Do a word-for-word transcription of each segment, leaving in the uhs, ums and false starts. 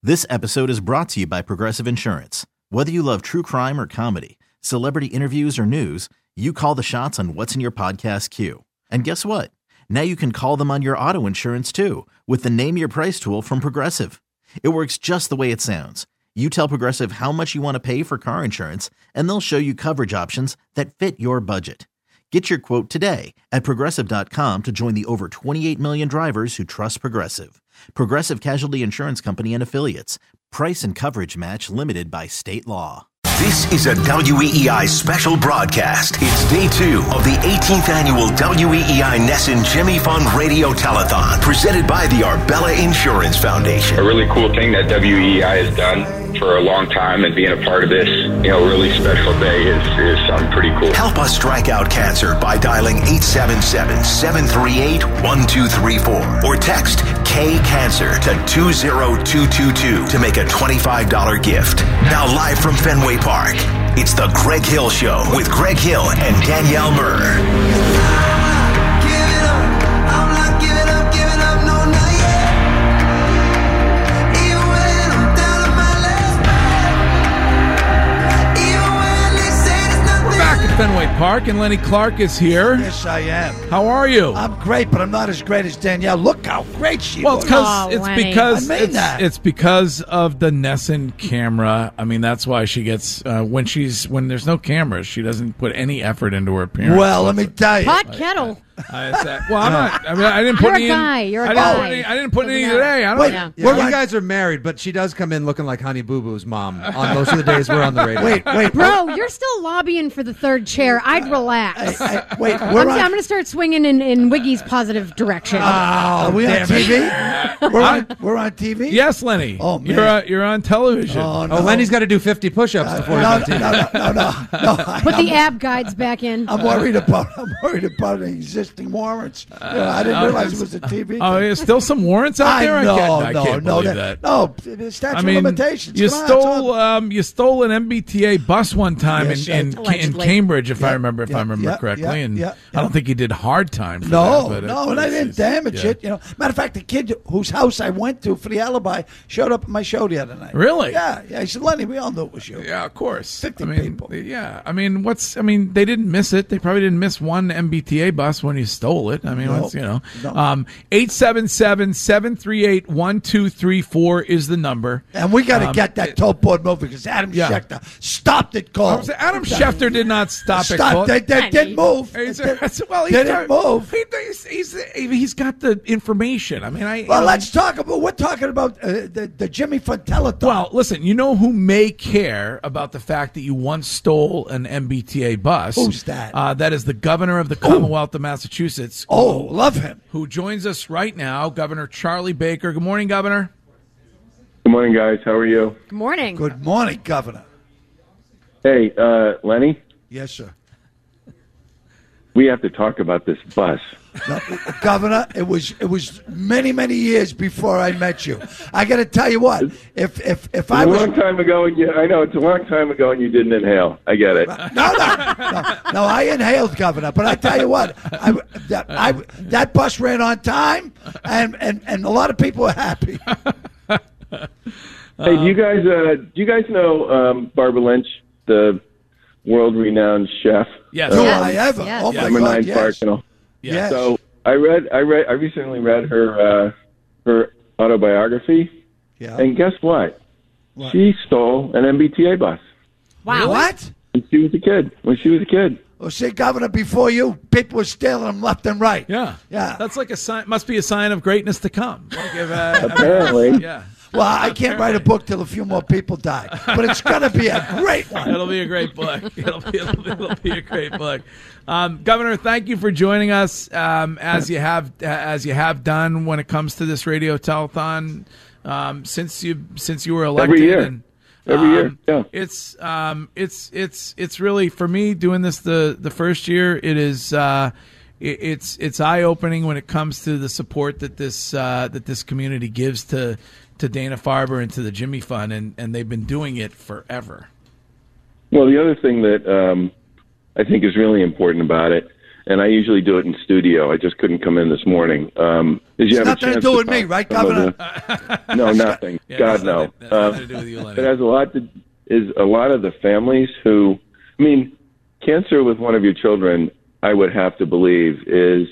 This episode is brought to you by Progressive Insurance. Whether you love true crime or comedy, celebrity interviews or news, you call the shots on what's in your podcast queue. And guess what? Now you can call them on your auto insurance too with the Name Your Price tool from Progressive. It works just the way it sounds. You tell Progressive how much you want to pay for car insurance, and they'll show you coverage options that fit your budget. Get your quote today at Progressive dot com to join the over twenty-eight million drivers who trust Progressive. Progressive Casualty Insurance Company and Affiliates. Price and coverage match limited by state law. This is a W E E I special broadcast. It's day two of the eighteenth annual W E E I Nesson Jimmy Fund Radio Telethon, presented by the Arbella Insurance Foundation. A really cool thing that W E E I has done for a long time, and being a part of this, you know, really special day is, is something pretty cool. Help us strike out cancer by dialing eight seven seven, seven three eight, one two three four or text K Cancer to two zero two two two to make a twenty-five dollars gift. Now live from Fenway Park, it's the Greg Hill Show with Greg Hill and Danielle Murr. Fenway Park, and Lenny Clark is here. Yes, I am. How are you? I'm great, but I'm not as great as Danielle. Look how great she well, looks. Well, oh, it's Lenny. because I mean it's, that. it's because of the Nesson camera. I mean, that's why she gets uh, when she's when there's no cameras, she doesn't put any effort into her appearance. Well, let me tell you. Pot kettle. I said, well, I'm not. I mean, I didn't put You're a any. guy. In, You're a I didn't guy. Put any, I didn't put Doesn't any matter. today. I don't. Wait, Yeah. Well, We're you guys are married, but she does come in looking like Honey Boo Boo's mom on most of the days we're on the radio. Wait, wait, Bro, you're still lobbying for the third chair. I'd relax. I, I, wait. I'm, We're I'm on. going to start swinging in, in Wiggy's positive direction. Oh, are we on T V? We're on. We're on T V. Yes, Lenny. Oh, man. You're uh, you're on television. Oh, no. Oh, Lenny's got to do fifty push-ups before no, he's no, on T V. no, no, no, no, no. I- Put the I'm, ab guides back in. I'm worried about. I'm worried about the existing warrants. You know, I didn't realize it was a T V. Oh, thing. there's still some warrants out there. I know, I can't, I no, can't no, believe that, that. no. The statute I mean, of limitations. you Come on, it's stole on. um, you stole an M B T A bus one time Yes, in, I in, did. in Allegedly. Cambridge, if I Yeah, remember if yeah, I remember yeah, correctly, yeah, and yeah, I don't yeah. think he did hard time. For No, that, but no, it- and I it's- didn't damage yeah. it. You know, matter of fact, the kid whose house I went to for the alibi showed up at my show the other night. Really? Yeah, yeah. He said, "Lenny, we all knew it was you." Yeah, of course. fifty I mean, people. Yeah, I mean, what's? I mean, they didn't miss it. They probably didn't miss one M B T A bus when you stole it. I mean, No. what's, you know, No. um, eight seven seven, seven three eight, one two three four is the number. And we got to Um, get that tote board moving because Adam Yeah. Schechter stopped it I cold. was- Adam Schefter did not stop it. Stop. Colt. They, they didn't move. They He's, did- well, he's they didn't got- move. He, he's, he's, he's got the information. I mean, I. Well, you know, let's talk about. We're talking about uh, the the Jimmy Fontella. Well, listen, you know who may care about the fact that you once stole an M B T A bus? Who's that? Uh, that is the governor of the Commonwealth of Massachusetts. Oh, love him. Who joins us right now, Governor Charlie Baker. Good morning, Governor. Good morning, guys. How are you? Good morning. Good morning, Governor. Hey, uh, Lenny, Yes, sir. we have to talk about this bus. No, Governor, it was it was many many years before I met you. I got to tell you what. If if if It's I a was long time ago, and you, I know it's a long time ago, and you didn't inhale. I get it. no no no no I inhaled, Governor. But I tell you what, I that I that bus ran on time, and and and a lot of people were happy. Hey, do you guys, uh, do you guys know um, Barbara Lynch, the world-renowned chef? Yes. Do Yes, I ever? yes. Oh my Number God! Nine Yes. Park and all. Yes. So I read, I read, I recently read her uh, her autobiography, Yeah. and guess what? What? She stole an M B T A bus Wow. What? when she was a kid. When she was a kid. Well, see, Governor, before you, people were stealing them left and right. Yeah. Yeah. That's like a sign. Must be a sign of greatness to come. Like if, uh, Apparently. yeah. Well, I can't write a book till a few more people die, but it's going to be a great one. It'll be a great book. It'll be, it'll, be- it'll be a great book. Um, Governor, thank you for joining us um, as you have as you have done when it comes to this radio telethon um, since you since you were elected. Every year. And, Every year, um, yeah. It's um, it's it's it's really for me doing this the the first year. It is. Uh, it, it's it's eye opening when it comes to the support that this uh, that this community gives to to Dana-Farber and to the Jimmy Fund, and, and they've been doing it forever. Well, the other thing that um, I think is really important about it, and I usually do it in studio. I just couldn't come in this morning. Um, did you It's have a nothing to chance do to with me, talk right, some of Governor? the- no, nothing. Yeah, God, that's no. nothing- that's nothing Um, to do with you, Lenny. it has a lot to is a lot of the families who, I mean, cancer with one of your children, I would have to believe, is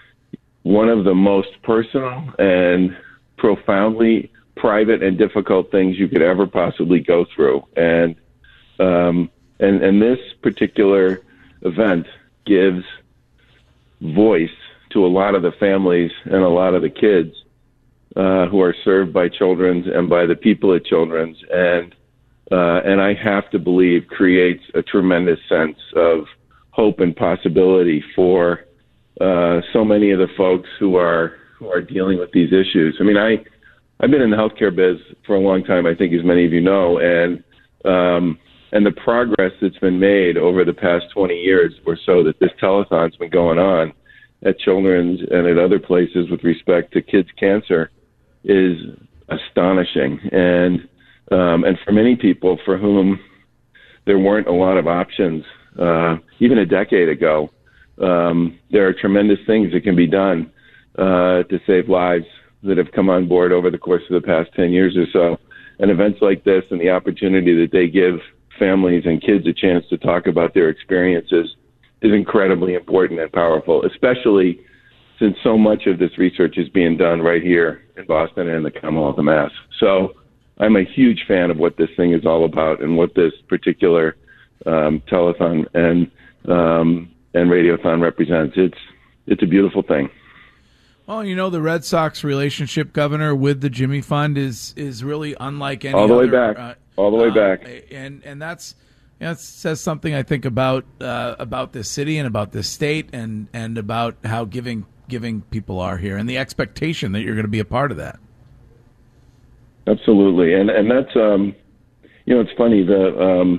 one of the most personal and profoundly private and difficult things you could ever possibly go through. And um, and and this particular event gives voice to a lot of the families and a lot of the kids uh, who are served by Children's and by the people at Children's, and uh, and I have to believe creates a tremendous sense of hope and possibility for uh, so many of the folks who are who are dealing with these issues. I mean, I I've been in the healthcare biz for a long time, I think, as many of you know, and um, and the progress that's been made over the past twenty years or so that this telethon's been going on at Children's and at other places with respect to kids' cancer is astonishing. And um, and for many people for whom there weren't a lot of options, uh, even a decade ago, um, there are tremendous things that can be done uh, to save lives that have come on board over the course of the past ten years or so. And events like this and the opportunity that they give families and kids a chance to talk about their experiences is incredibly important and powerful, especially since so much of this research is being done right here in Boston and in the Commonwealth of Mass. So I'm a huge fan of what this thing is all about and what this particular um, telethon and um, and radiothon represents. It's it's a beautiful thing. Well, you know, the Red Sox relationship, Governor, with the Jimmy Fund is is really unlike any all the other, way back, uh, all the way uh, back, and and that's that says something, I think, about uh, about this city and about this state and and about how giving giving people are here and the expectation that you're going to be a part of that. Absolutely, and and that's um, you know, it's funny the um,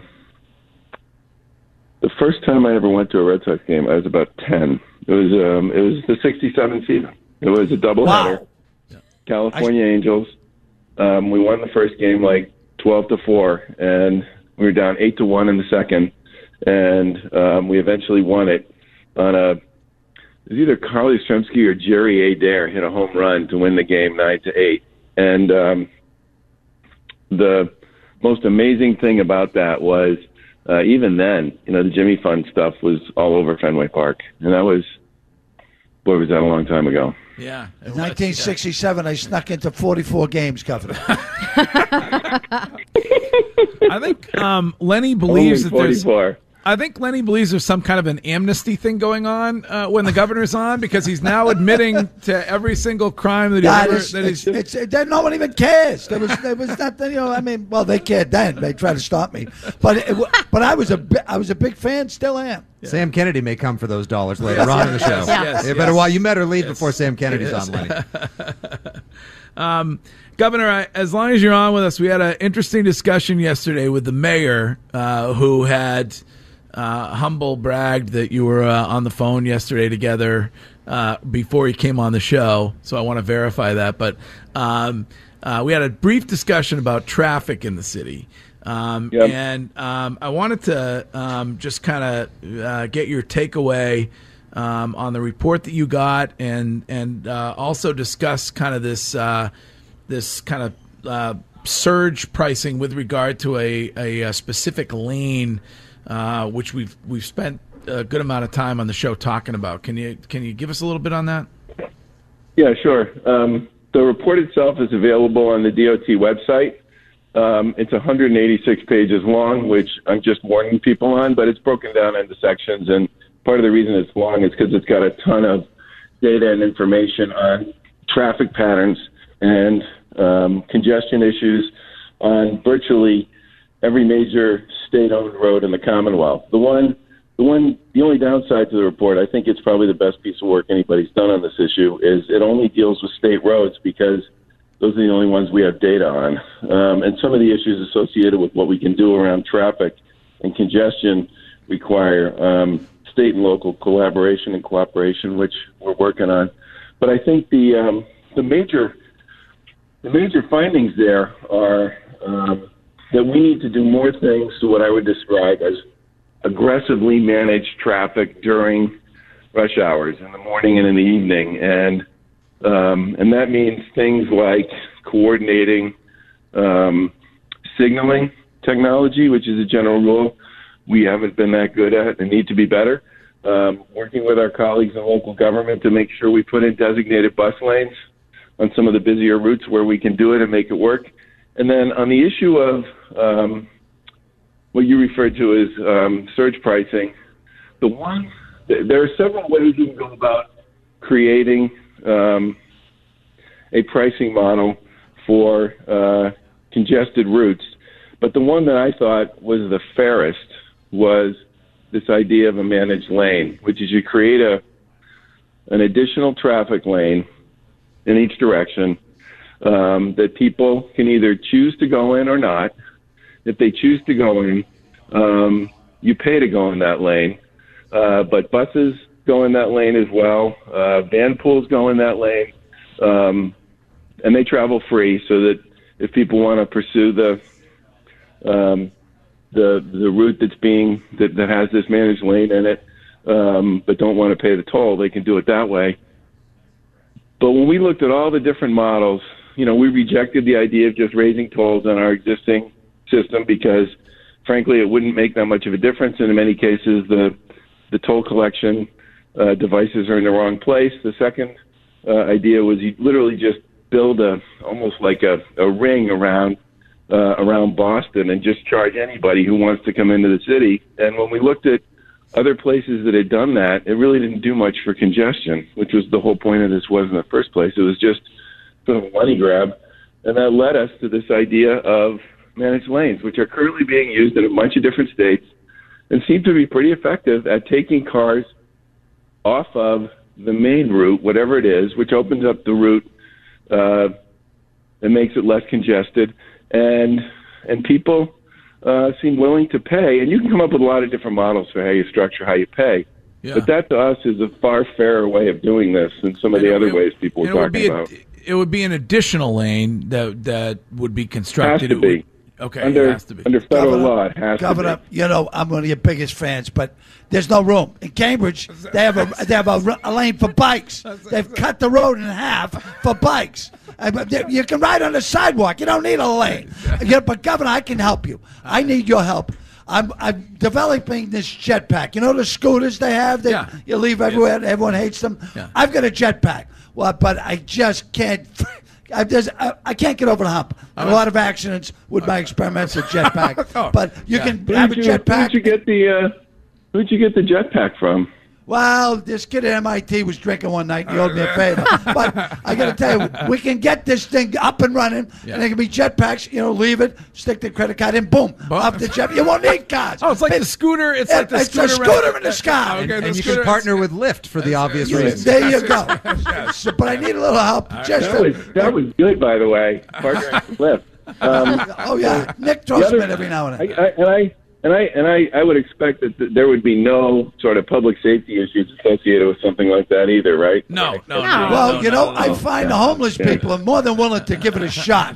the first time I ever went to a Red Sox game, I was about ten. It was um, it was the sixty-seven season. It was a doubleheader. Wow. California I... Angels. Um, we won the first game like twelve to four, and we were down eight to one in the second, and um, we eventually won it on a. It was either Carl Yastrzemski or Jerry Adair hit a home run to win the game nine to eight, and um, the most amazing thing about that was uh, even then, you know, the Jimmy Fund stuff was all over Fenway Park, and that was, boy, was that a long time ago. Yeah. In nineteen sixty-seven, I snuck into forty-four games, Governor. I think um, Lenny believes Only that there's. forty-four. I think Lenny believes there's some kind of an amnesty thing going on uh, when the governor's on, because he's now admitting to every single crime that he God, ever. it's, That it's, he's, it's, it, no one even cares. There was, there was nothing, you know. I mean, well, they cared then. They tried to stop me, but it, but I was a bi- I was a big fan. Still am. Yeah. Sam Kennedy may come for those dollars later on in the show. Yes, yes, you better yes. well, you better leave Yes. before Sam Kennedy's Yes. on, Lenny. um, Governor, I, as long as you're on with us, we had an interesting discussion yesterday with the mayor, uh, who had uh, humble bragged that you were uh, on the phone yesterday together uh, before he came on the show. So I want to verify that. But um, uh, we had a brief discussion about traffic in the city. Um, Yep. And um, I wanted to um, just kind of uh, get your takeaway um, on the report that you got, and and uh, also discuss kind of this uh, this kind of uh, surge pricing with regard to a, a, a specific lane, uh, which we've we've spent a good amount of time on the show talking about. Can you can you give us a little bit on that? Yeah, sure. Um, the report itself is available on the D O T website. Um, it's one hundred eighty-six pages long, which I'm just warning people on, but it's broken down into sections. And part of the reason it's long is because it's got a ton of data and information on traffic patterns and um, congestion issues on virtually every major state-owned road in the Commonwealth. The one, the one, the only downside to the report, I think it's probably the best piece of work anybody's done on this issue, is it only deals with state roads because those are the only ones we have data on. Um, and some of the issues associated with what we can do around traffic and congestion require um, state and local collaboration and cooperation, which we're working on. But I think the um, the major the major findings there are um, that we need to do more things to what I would describe as aggressively manage traffic during rush hours in the morning and in the evening, and um, and that means things like coordinating um, signaling technology, which is a general rule we haven't been that good at and need to be better. Um, working with our colleagues in local government to make sure we put in designated bus lanes on some of the busier routes where we can do it and make it work. And then on the issue of um, what you referred to as um, surge pricing, the one there are several ways you can go about creating um, a pricing model for uh, congested routes. But the one that I thought was the fairest was this idea of a managed lane, which is you create a an additional traffic lane in each direction um, that people can either choose to go in or not. If they choose to go in, um, you pay to go in that lane. Uh, but buses go in that lane as well. Uh, van pools go in that lane. Um, and they travel free so that if people want to pursue the um, the the route that's being that, that has this managed lane in it, um, but don't want to pay the toll, they can do it that way. But when we looked at all the different models, you know, we rejected the idea of just raising tolls on our existing system because, frankly, it wouldn't make that much of a difference. And in many cases, the the toll collection uh, devices are in the wrong place. The second uh, idea was you literally just build a almost like a, a ring around uh, around Boston and just charge anybody who wants to come into the city. And when we looked at other places that had done that, it really didn't do much for congestion, which was the whole point of this was in the first place. It was just sort of a money grab. And that led us to this idea of managed lanes, which are currently being used in a bunch of different states and seem to be pretty effective at taking cars off of the main route, whatever it is, which opens up the route uh, and makes it less congested. And and people uh, seem willing to pay. And you can come up with a lot of different models for how you structure how you pay. Yeah. But that, to us, is a far fairer way of doing this than some of the other ways people are talking about. It would be an additional lane that that would be constructed. Has to be. Would, okay, under, it has to be. Under federal Governor, law, it has Governor, to be. you know, I'm one of your biggest fans, but there's no room. In Cambridge, they have a they have a, a lane for bikes. They've cut the road in half for bikes. You can ride on the sidewalk. You don't need a lane. Yeah, but, Governor, I can help you. I need your help. I'm, I'm developing this jetpack. You know the scooters they have that yeah. you leave everywhere and everyone hates them? Yeah. I've got a jetpack. Well, but I just can't I, I, I can't get over the hump. A lot of accidents with my experimental jetpack. oh, but you yeah. can who have a you, jetpack. Who'd you get the uh, Who'd you get the jetpack from? Well, this kid at M I T was drinking one night and he owed me a favor. But I got to tell you, we can get this thing up and running, yeah. and there can be jetpacks. You know, leave it, stick the credit card in, boom, boom. Off the jet. You won't need cards. Oh, it's like it, the scooter. It's it, like the it's scooter. It's a scooter in the sky. And, okay, and the you scooter can partner with Lyft for the obvious yeah, reasons. There you go. so, but I need a little help. Right. Just that, was, that was good, by the way, partnering with Lyft. Um, oh, yeah. Nick throws other, me every now and then. I, I, and I... And I and I, I would expect that th- there would be no sort of public safety issues associated with something like that either, right? No, no, no. Well, no, you know, no, I no. find the homeless people are more than willing to give it a shot.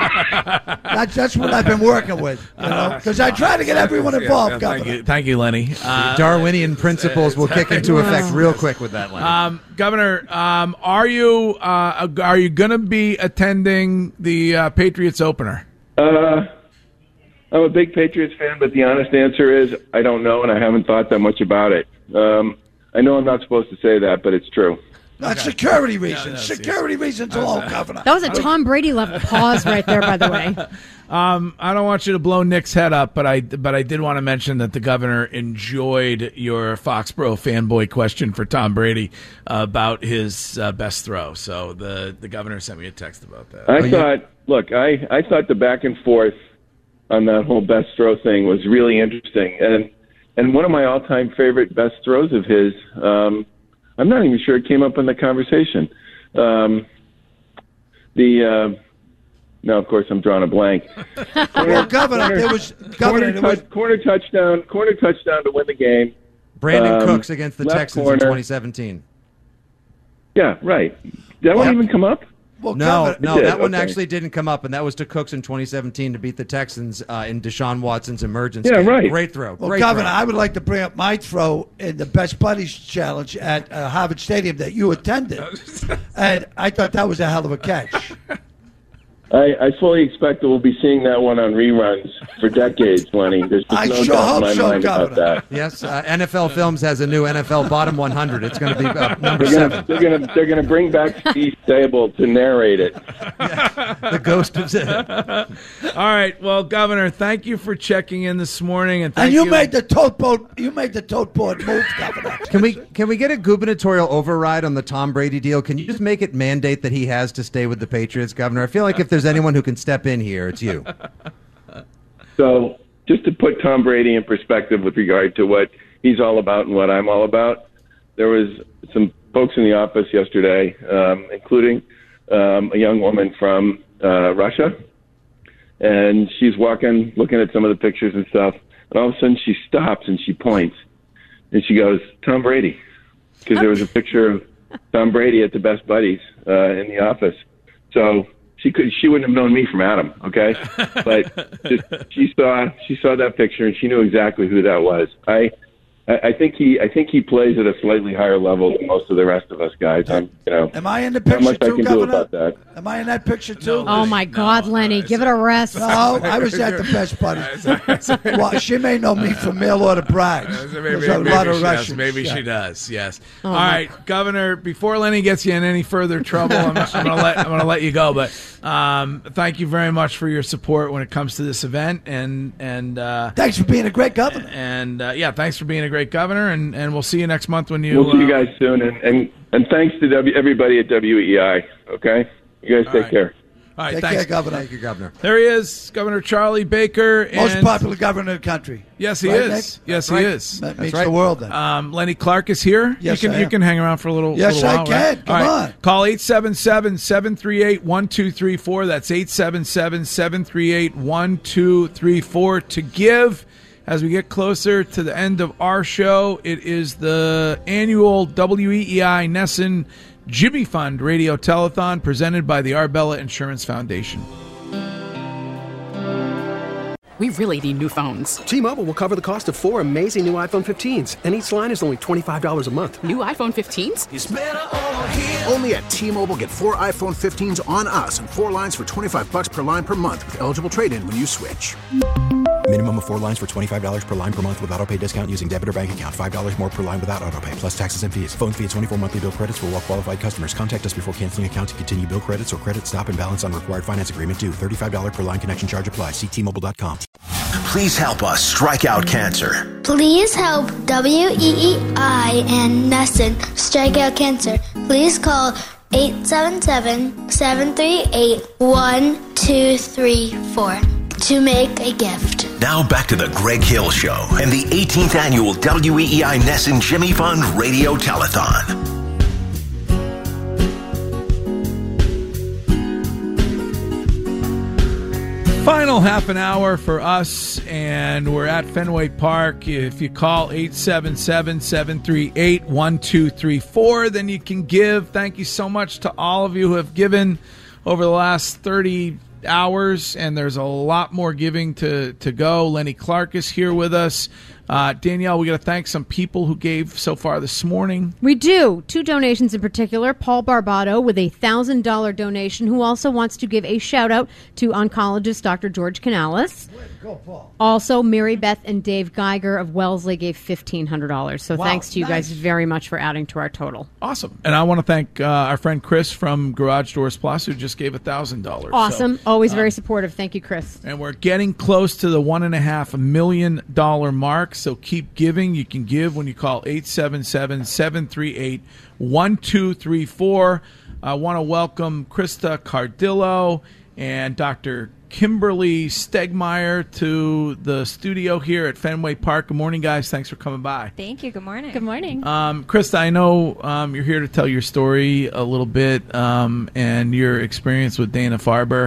that's, that's what I've been working with, you know, because I try to get everyone involved, yeah, Governor. Thank you, thank you, Lenny. Uh, Darwinian principles will kick into effect real quick with that, Lenny. Um, Governor, um, are you uh, are you going to be attending the uh, Patriots opener? Uh. I'm a big Patriots fan, but the honest answer is I don't know, and I haven't thought that much about it. Um, I know I'm not supposed to say that, but it's true. That's okay. Security reasons. No, no, security yes. reasons alone, Governor. That was a Tom Brady level pause right there, by the way. Um, I don't want you to blow Nick's head up, but I but I did want to mention that the governor enjoyed your Foxborough fanboy question for Tom Brady uh, about his uh, best throw. So the, the governor sent me a text about that. I oh, thought, you- look, I, I thought the back and forth on that whole best throw thing was really interesting. And and one of my all-time favorite best throws of his, um, I'm not even sure it came up in the conversation. Um, the, uh, no, of course, I'm drawing a blank. Corner, well, Governor, corner, there was, Governor, corner, there was... touch, corner touchdown, corner touchdown to win the game. Brandon um, Cooks against the Texans corner. in twenty seventeen. Yeah, right. Did that well, one even come up? Well, No, Governor- no, It did, that one okay. actually didn't come up, and that was to Cooks in twenty seventeen to beat the Texans uh, in Deshaun Watson's emergence. Yeah, game. right. Great throw. Well, Great Governor, throw. I would like to bring up my throw in the Best Buddies Challenge at uh, Harvard Stadium that you attended, and I thought that was a hell of a catch. I, I fully expect that we'll be seeing that one on reruns for decades, Lenny. There's just I no sure doubt in hope my so, mind about Governor. that. Yes, uh, N F L Films has a new N F L Bottom one hundred. It's going to be uh, number They're seven. gonna, they're gonna, they're gonna bring back Steve Sable to narrate it. The ghost of All right. Well, Governor, thank you for checking in this morning, and thank And you, made the tote boat. You made the tote board move, Governor. Can we can we get a gubernatorial override on the Tom Brady deal? Can you just make it mandate that he has to stay with the Patriots, Governor? I feel like if there's anyone who can step in here, it's you. So, just to put Tom Brady in perspective with regard to what he's all about and what I'm all about, there was some folks in the office yesterday, um, including um, a young woman from uh, Russia, and she's walking, looking at some of the pictures and stuff, and all of a sudden she stops and she points, and she goes, "Tom Brady," because there was a picture of Tom Brady at the Best Buddies uh, in the office. So she could, she wouldn't have known me from Adam, okay? But just, she saw she saw that picture and she knew exactly who that was. I, I I think he I think he plays at a slightly higher level than most of the rest of us guys. I'm you know. Am I in the not picture much I too, can do Governor? about that. Am I in that picture too? Oh my God, Lenny, give it a rest. No, I was at the Best Buddies. Well, she may know me from mail order brides. Maybe, There's a maybe lot she of does. Russians. Maybe Yeah. she does. Yes. Oh, All my right, Governor. Before Lenny gets you in any further trouble, I'm, I'm going to let I'm going to let you go. But um, thank you very much for your support when it comes to this event, and and uh, Thanks for being a great governor. and uh, yeah, thanks for being a great governor, and, and we'll see you next month when you. We'll see you uh, guys soon, and and, and thanks to w, everybody at W E I. Okay, you guys take right. care. All right, Take thanks. care, Governor. Thank you, Governor. There he is, Governor Charlie Baker. And, Most popular governor in the country. Yes, he Right, is. Nick? Yes, right. he is. That means right. the world then. Um, Lenny Clark is here. Yes, you can I you am. can hang around for a little. Yes, little I while, can. right? Come All right. on. Call eight seven seven, seven three eight, one two three four. That's eight seven seven, seven three eight, one two three four to give. As we get closer to the end of our show, it is the annual W E E I Nesson Jimmy Fund Radio Telethon presented by the Arbella Insurance Foundation. We really need new phones. T-Mobile will cover the cost of four amazing new iPhone fifteens, and each line is only twenty-five dollars a month. New iPhone fifteens? It's better over here. Only at T-Mobile, get four iPhone fifteens on us and four lines for twenty-five dollars per line per month with eligible trade-in when you switch. Minimum of four lines for twenty-five dollars per line per month with autopay discount using debit or bank account. five dollars more per line without autopay, plus taxes and fees. Phone fee at twenty-four monthly bill credits for well-qualified customers. Contact us before canceling account to continue bill credits or credit stop and balance on required finance agreement due. thirty-five dollars per line connection charge applies. See T Mobile dot com. Please help us strike out cancer. Please help W E E I and Nesson strike out cancer. Please call eight seven seven, seven three eight, one two three four to make a gift. Now back to the Greg Hill Show and the eighteenth annual W E E I Nesson Jimmy Fund Radio Telethon. Final half an hour for us, and we're at Fenway Park. If you call eight seven seven, seven three eight, one two three four, then you can give. Thank you so much to all of you who have given over the last thirty hours, and there's a lot more giving to, to go. Lenny Clark is here with us. Uh, Danielle, we got to thank some people who gave so far this morning. We do. Two donations in particular. Paul Barbado with a one thousand dollars donation, who also wants to give a shout-out to oncologist Doctor George Canales. Go, Paul. Also, Mary Beth and Dave Geiger of Wellesley gave fifteen hundred dollars. So Wow, thanks to you nice. guys very much for adding to our total. Awesome. And I want to thank uh, our friend Chris from Garage Doors Plus, who just gave one thousand dollars. Awesome. Always very supportive. Thank you, Chris. And we're getting close to the one and a half million dollar mark. So keep giving. You can give when you call eight seven seven, seven three eight, one two three four. I want to welcome Krista Cardillo and Doctor Kimberly Stegmeyer to the studio here at Fenway Park. Good morning, guys. Thanks for coming by. Thank you. Good morning. Good morning. Um, Krista, I know um, you're here to tell your story a little bit um, and your experience with Dana Farber.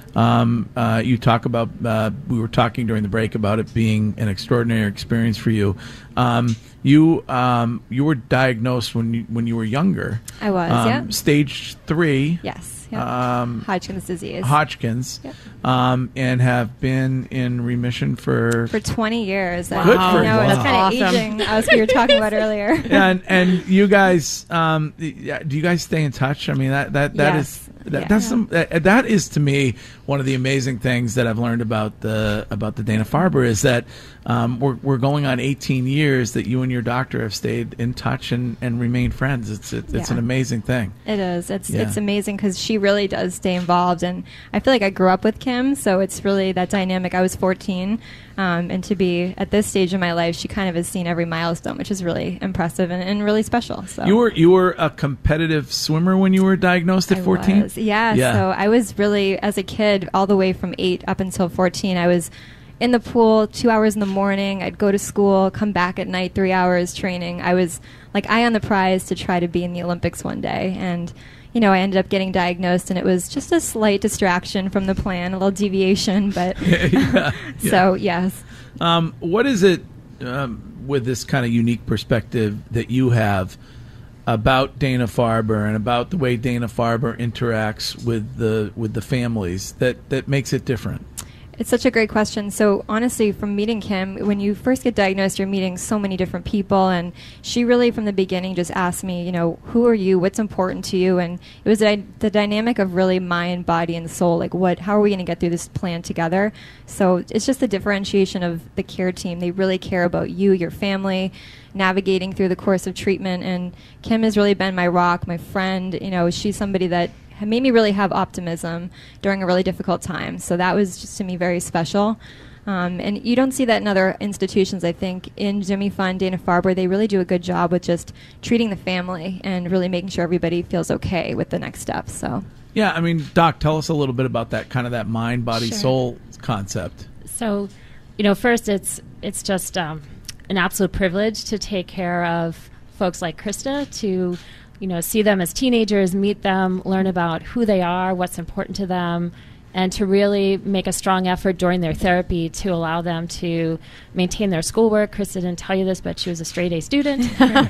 Um, uh, you talk about, uh, we were talking during the break about it being an extraordinary experience for you. Um, you um, you were diagnosed when you, when you were younger. I was, um, yeah. Stage three. Yes. Yep. Um, Hodgkin's disease. Hodgkin's. Yep. Um, and have been in remission for... For twenty years. Good for I know, you. it's Wow. kind of aging, as we were talking about earlier. and and you guys, um, yeah, do you guys stay in touch? I mean, that that that Yes. is that, Yeah. that's some, that, that is to me one of the amazing things that I've learned about the about the Dana-Farber is that um, we're we're going on eighteen years that you and your doctor have stayed in touch and, and remained friends. It's it's, it's Yeah. an amazing thing. It is. It's Yeah. it's amazing because she really does stay involved, and I feel like I grew up with Kim, so it's really that dynamic. I was fourteen, um, and to be at this stage in my life, she kind of has seen every milestone, which is really impressive and, and really special. So You were you were a competitive swimmer when you were diagnosed at I fourteen. was, yeah, Yeah. So I was really, as a kid, all the way from eight up until fourteen, I was in the pool two hours in the morning. I'd go to school, come back at night, three hours training. I was like eye on the prize to try to be in the Olympics one day. And, you know, I ended up getting diagnosed, and it was just a slight distraction from the plan, a little deviation. But yeah, so, yes. Um, what is it um, with this kind of unique perspective that you have about Dana-Farber and about the way Dana-Farber interacts with the with the families that, that makes it different? It's such a great question. So honestly, from meeting Kim, when you first get diagnosed, you're meeting so many different people, and she really, from the beginning, just asked me, you know, who are you? What's important to you? And it was the, the dynamic of really mind, body, and soul. Like, what? How are we going to get through this plan together? So it's just the differentiation of the care team. They really care about you, your family, navigating through the course of treatment. And Kim has really been my rock, my friend. You know, she's somebody that made me really have optimism during a really difficult time. So that was just to me very special. Um, and you don't see that in other institutions, I think. In Jimmy Fund, Dana-Farber, they really do a good job with just treating the family and really making sure everybody feels okay with the next steps. So, yeah, I mean, Doc, tell us a little bit about that kind of that mind, body, Sure. soul concept. So, you know, first it's it's just um, an absolute privilege to take care of folks like Krista, to you know, see them as teenagers, meet them, learn about who they are, what's important to them, and to really make a strong effort during their therapy to allow them to maintain their schoolwork. Krista didn't tell you this, but she was a straight-A student.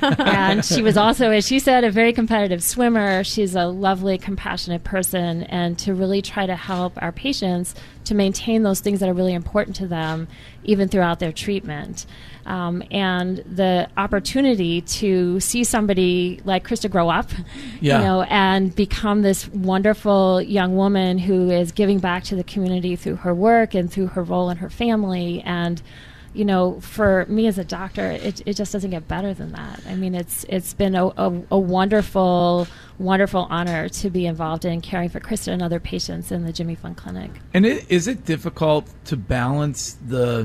And she was also, as she said, a very competitive swimmer. She's a lovely, compassionate person, and to really try to help our patients to maintain those things that are really important to them, even throughout their treatment. Um, and the opportunity to see somebody like Krista grow up, Yeah. you know, and become this wonderful young woman who is giving back to the community through her work and through her role in her family. And, you know, for me as a doctor, it, it just doesn't get better than that. I mean, it's it's been a, a, a wonderful, wonderful honor to be involved in caring for Krista and other patients in the Jimmy Fund Clinic. And it, is it difficult to balance the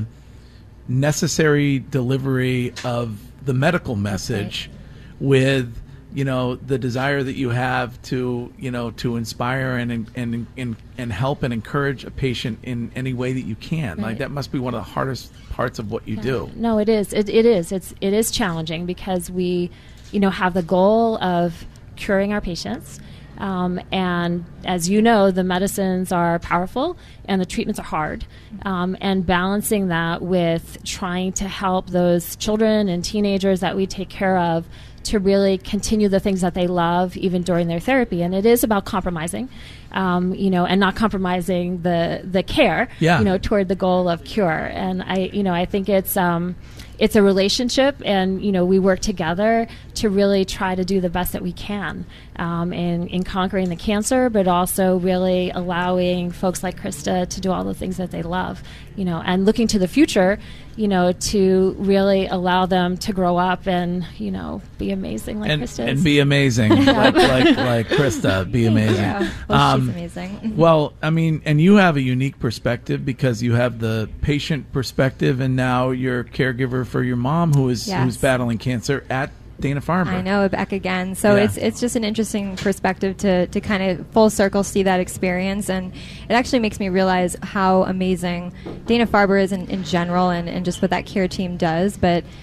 necessary delivery of the medical message with, you know, the desire that you have to, you know, to inspire and and and and help and encourage a patient in any way that you can? Like, Right. that must be one of the hardest parts of what you do. No, it is. It, it is. It's it is challenging because we, you know, have the goal of curing our patients. Um, and as you know, the medicines are powerful and the treatments are hard. Um, and balancing that with trying to help those children and teenagers that we take care of to really continue the things that they love even during their therapy. And it is about compromising, um, you know, and not compromising the, the care, Yeah. you know, toward the goal of cure. And I, you know, I think it's, um, it's a relationship, and you know, we work together to really try to do the best that we can um, in in conquering the cancer, but also really allowing folks like Krista to do all the things that they love, you know, and looking to the future, you know, to really allow them to grow up and you know be amazing like and, Krista is. and be amazing like, like like Krista, be amazing. Yeah. Well, she's amazing. Well, I mean, and you have a unique perspective because you have the patient perspective, and now you're a caregiver for your mom who is Yes. who's battling cancer at Dana-Farber. I know, back again. So Yeah. it's it's just an interesting perspective to, to kind of full circle see that experience. And it actually makes me realize how amazing Dana-Farber is in, in general and, and just what that care team does. But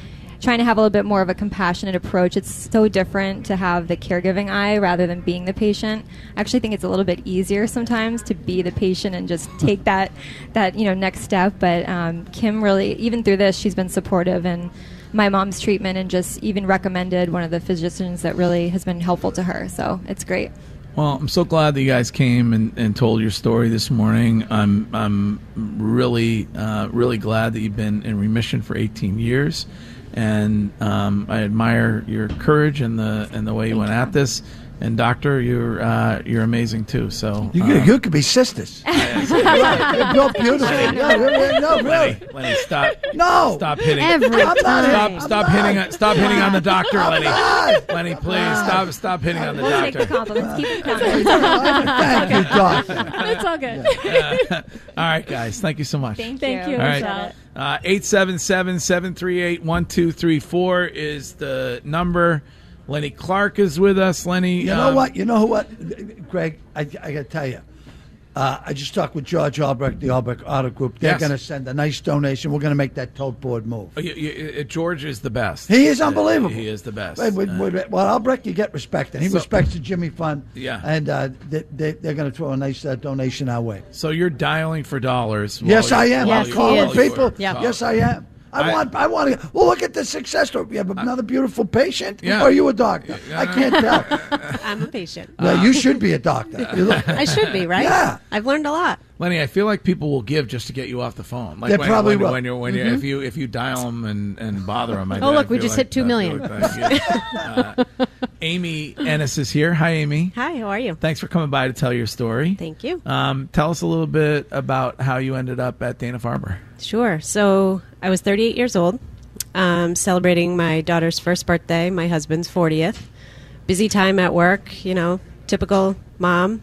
trying to have a little bit more of a compassionate approach. It's so different to have the caregiving eye rather than being the patient. I actually think it's a little bit easier sometimes to be the patient and just take that that you know next step. But um, Kim really, even through this, she's been supportive in my mom's treatment and just even recommended one of the physicians that really has been helpful to her. So it's great. Well, I'm so glad that you guys came and, and told your story this morning. I'm I'm really uh, really glad that you've been in remission for eighteen years, and um, I admire your courage and the and the way you went at this. And doctor, you're uh, you're amazing too. So you, um, you could be sisters. You're both beautiful. No, really, no, really. Lenny, Lenny, stop. No, stop hitting. Every I'm not Stop! hitting. Stop I'm hitting! not. On, stop hitting on the doctor, I'm Lenny. not. Lenny, please stop! Stop hitting on the We'll take the doctor. compliments. Keep the compliments. Thank you, doctor. It's all good. Uh, all right, guys. Thank you so much. Thank, Thank you. All right. Michelle. Uh, eight seven seven, seven three eight, one two three four is the number. Lenny Clark is with us. Lenny, You know um, what? You know what, Greg? I, I got to tell you. Uh, I just talked with George Albrecht, the Albrecht Auto Group. They're Yes. going to send a nice donation. We're going to make that tote board move. You, you, uh, George is the best. He is Uh, unbelievable. he is the best. Wait, wait, Uh, wait, wait. Well, Albrecht, you get respect, and he So- respects the Jimmy Fund. Yeah. And uh, they, they, they're going to throw a nice uh, donation our way. So you're dialing for dollars. while Yes, you- I am. while I'm you- calling while you were people. Yeah. Yes, I am. I, I- want. I want to. Well, look at the success story. We have another beautiful patient. Yeah. Or are you a doctor? I can't tell. I'm a patient. Well, you should be a doctor. You look- I should be, right? Yeah. I've learned a lot. Lenny, I feel like people will give just to get you off the phone. Like They when, probably when, will. when you're when you're if you if you dial them and, and bother them. I, Oh, I look, we feel just like hit two that- million. uh, Amy Ennis is here. Hi, Amy. Hi, how are you? Thanks for coming by to tell your story. Thank you. Um, tell us a little bit about how you ended up at Dana-Farber. Sure. So I was thirty-eight years old, um, celebrating my daughter's first birthday, my husband's fortieth. Busy time at work, you know, typical mom.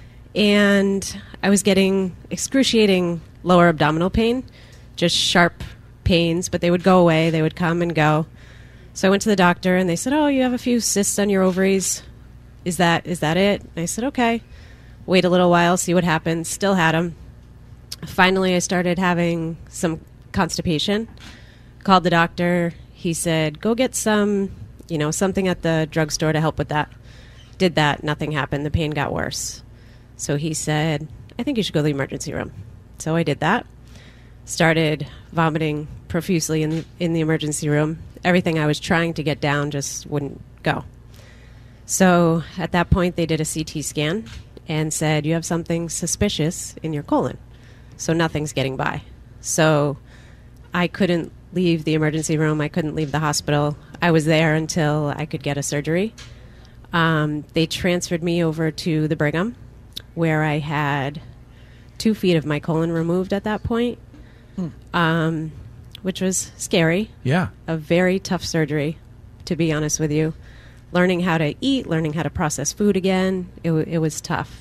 And I was getting excruciating lower abdominal pain, just sharp pains, but they would go away. They would come and go. So I went to the doctor, and they said, oh, you have a few cysts on your ovaries. Is that is that it? And I said, okay. Wait a little while, see what happens. Still had them. Finally, I started having some constipation. Called the doctor. He said, go get some, you know, something at the drugstore to help with that. Did that. Nothing happened. The pain got worse. So he said, I think you should go to the emergency room. So I did that. Started vomiting profusely in the, in the emergency room. Everything I was trying to get down just wouldn't go. So at that point, they did a C T scan and said, you have something suspicious in your colon. So nothing's getting by. So I couldn't leave the emergency room. I couldn't leave the hospital. I was there until I could get a surgery. Um, they transferred me over to the Brigham, where I had two feet of my colon removed at that point, Hmm. um, which was scary. Yeah. A very tough surgery, to be honest with you. Learning how to eat, learning how to process food again, it, w- it was tough.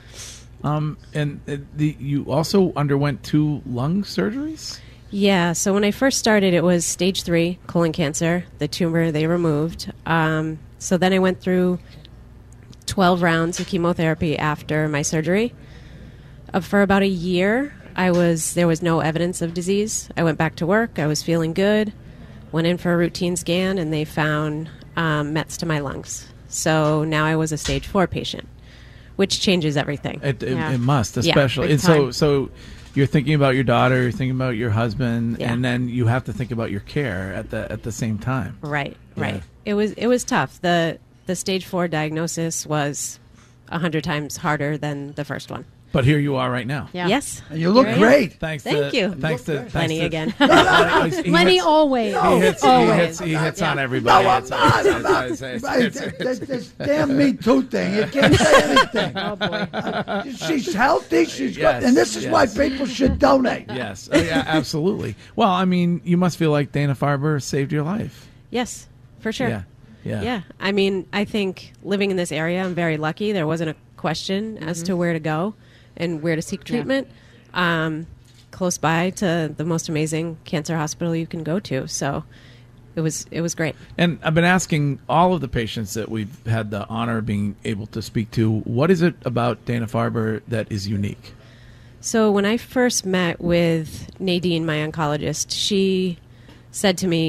Um, and uh, the, you also underwent two lung surgeries? Yeah, so when I first started, it was stage three colon cancer, the tumor they removed. Um, so then I went through twelve rounds of chemotherapy after my surgery. Uh, for about a year, I was there was no evidence of disease. I went back to work. I was feeling good. Went in for a routine scan, and they found um, mets to my lungs. So now I was a stage four patient, which changes everything. It, it, Yeah. it must, Yeah, especially. big and so, time. so you're thinking about your daughter, you're thinking about your husband, Yeah. and then you have to think about your care at the at the same time. Right, Yeah. right. It was it was tough. The the stage four diagnosis was a hundred times harder than the first one. But here you are right now. Yeah. Yes. And you look Here I am. great. Thanks. Thank to, you. Thanks to thanks Lenny to- again. He Lenny hits- always. He hits, he always. hits, he hits on No, everybody. I'm It's- not. it's- I'm not. it's- it's- Right, it's- that- that- This damn Me Too thing. You can't say anything. Oh, boy. She's healthy. She's Yes, good. And this is yes. why people should donate. Yes, oh, yeah, absolutely. Well, I mean, you must feel like Dana-Farber saved your life. Yes, for sure. Yeah, yeah. Yeah. I mean, I think living in this area, I'm very lucky. There wasn't a question as Mm-hmm. to where to go and where to seek treatment. Um, close by to the most amazing cancer hospital you can go to. So it was it was great. And I've been asking all of the patients that we've had the honor of being able to speak to, what is it about Dana-Farber that is unique? So when I first met with Nadine, my oncologist, she said to me,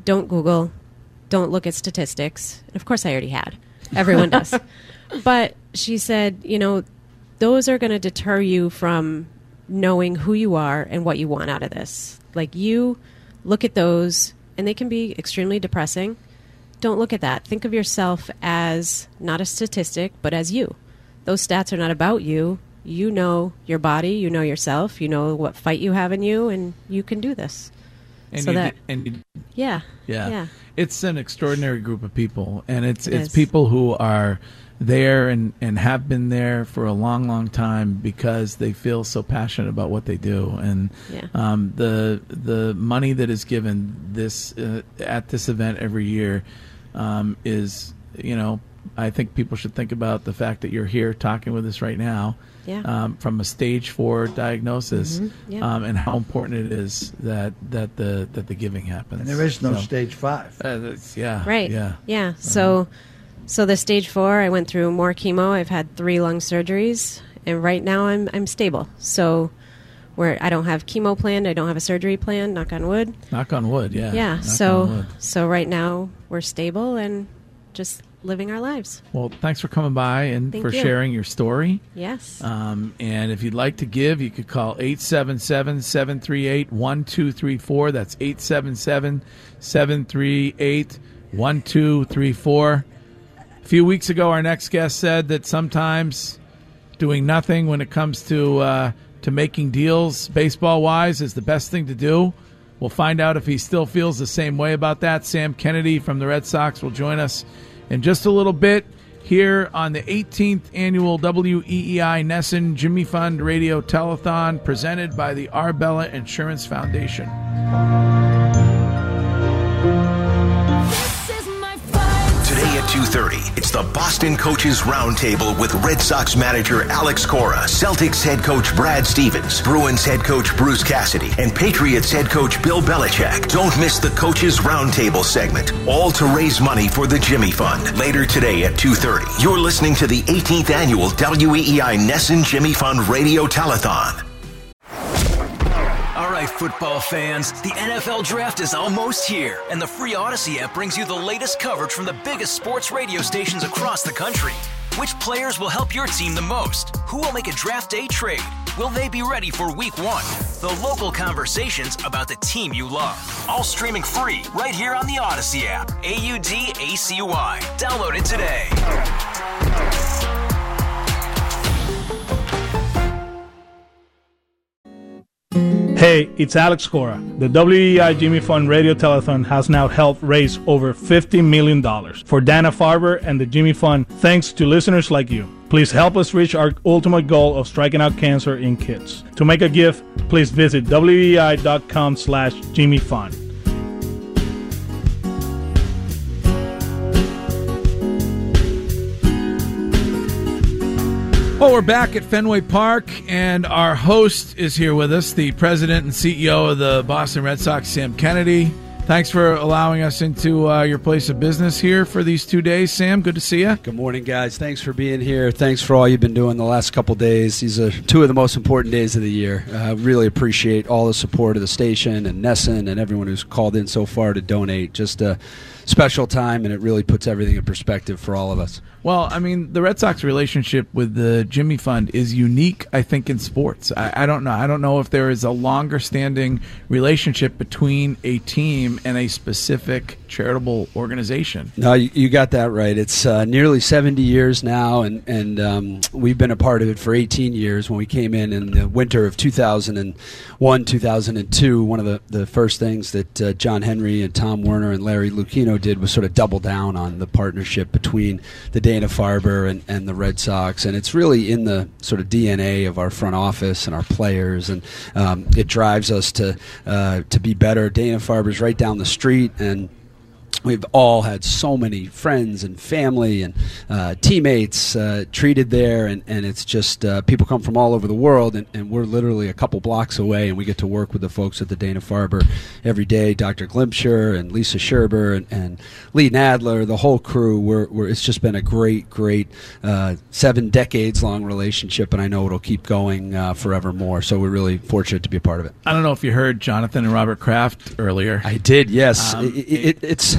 don't Google, don't look at statistics. And of course, I already had. Everyone does. But she said, you know, those are going to deter you from knowing who you are and what you want out of this. Like, you look at those, and they can be extremely depressing. Don't look at that. Think of yourself as not a statistic, but as you. Those stats are not about you. You know your body, you know yourself, you know what fight you have in you, and you can do this. And so you that, did- and you- yeah, Yeah. yeah. It's an extraordinary group of people, and it's It it's is. people who are there and, and have been there for a long, long time because they feel so passionate about what they do. And Yeah. um, the the money that is given this uh, at this event every year um, is, you know, I think people should think about the fact that you're here talking with us right now. Yeah. Um, from a stage four diagnosis, Mm-hmm. Mhm, yeah. um, and how important it is that that the that the giving happens. And there is no So- stage five. Uh, that's, yeah. Right. Yeah. Yeah. So, so the stage four, I went through more chemo. I've had three lung surgeries, and right now I'm I'm stable. So, where I don't have chemo planned, I don't have a surgery planned. Knock on wood. Knock on wood. Yeah. Yeah. Knock so, on wood. so right now we're stable and just living our lives. Well, thanks for coming by and Thank for you. sharing your story. Yes. Um, and if you'd like to give, you could call eight seven seven, seven three eight, one two three four. That's eight seven seven, seven three eight, one two three four. A few weeks ago, our next guest said that sometimes doing nothing when it comes to uh, to making deals baseball-wise is the best thing to do. We'll find out if he still feels the same way about that. Sam Kennedy from the Red Sox will join us in just a little bit here on the eighteenth annual W E E I Nesson Jimmy Fund Radio Telethon presented by the Arbella Insurance Foundation. Today at two thirty, it's the Boston Coaches Roundtable with Red Sox manager Alex Cora, Celtics head coach Brad Stevens, Bruins head coach Bruce Cassidy, and Patriots head coach Bill Belichick. Don't miss the Coaches Roundtable segment, all to raise money for the Jimmy Fund. Later today at two thirty, you're listening to the eighteenth annual W E E I Nesson Jimmy Fund Radio Telethon. All right, football fans, the N F L Draft is almost here, and the free Odyssey app brings you the latest coverage from the biggest sports radio stations across the country. Which players will help your team the most? Who will make a draft day trade? Will they be ready for week one? The local conversations about the team you love. All streaming free right here on the Odyssey app. A U D A C Y. Download it today. Hey, it's Alex Cora. The W E I Jimmy Fund Radio Telethon has now helped raise over fifty million dollars for Dana-Farber and the Jimmy Fund, thanks to listeners like you. Please help us reach our ultimate goal of striking out cancer in kids. To make a gift, please visit W E I dot com slash Jimmy Fund. Well, we're back at Fenway Park, and our host is here with us, the president and C E O of the Boston Red Sox, Sam Kennedy. Thanks for allowing us into uh, your place of business here for these two days, Sam. Good to see you. Good morning, guys. Thanks for being here. Thanks for all you've been doing the last couple days. These are two of the most important days of the year. I uh, really appreciate all the support of the station and Nesson and everyone who's called in so far to donate. Just a special time, and it really puts everything in perspective for all of us. Well, I mean, the Red Sox relationship with the Jimmy Fund is unique, I think, in sports. I, I don't know. I don't know if there is a longer-standing relationship between a team and a specific charitable organization. No, you, you got that right. It's uh, nearly seventy years now, and, and um, we've been a part of it for eighteen years. When we came in in the winter of two thousand one, two thousand two, one of the, the first things that uh, John Henry and Tom Werner and Larry Lucchino did was sort of double down on the partnership between the Dana-Farber and, and the Red Sox, and it's really in the sort of D N A of our front office and our players, and um, it drives us to uh, to be better. Dana-Farber's right down the street, and we've all had so many friends and family and uh, teammates uh, treated there, and, and it's just uh, people come from all over the world, and, and we're literally a couple blocks away, and we get to work with the folks at the Dana-Farber every day, Doctor Glimpsher and Lisa Scherber and, and Lee Nadler, the whole crew. We're, we're, it's just been a great, great uh, seven decades-long relationship, and I know it'll keep going uh, forevermore, so we're really fortunate to be a part of it. I don't know if you heard Jonathan and Robert Kraft earlier. I did, yes. Um, it, it, it's